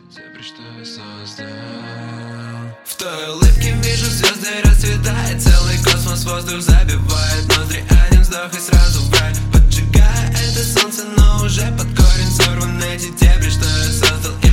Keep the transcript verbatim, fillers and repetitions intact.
Дебри, что я создал. В той улыбке вижу звезды, расцветает целый космос, воздух забивает ноздри, один вздох и сразу в рай. Поджигая это солнце, но уже под корень сорваны эти дебри, что я создал.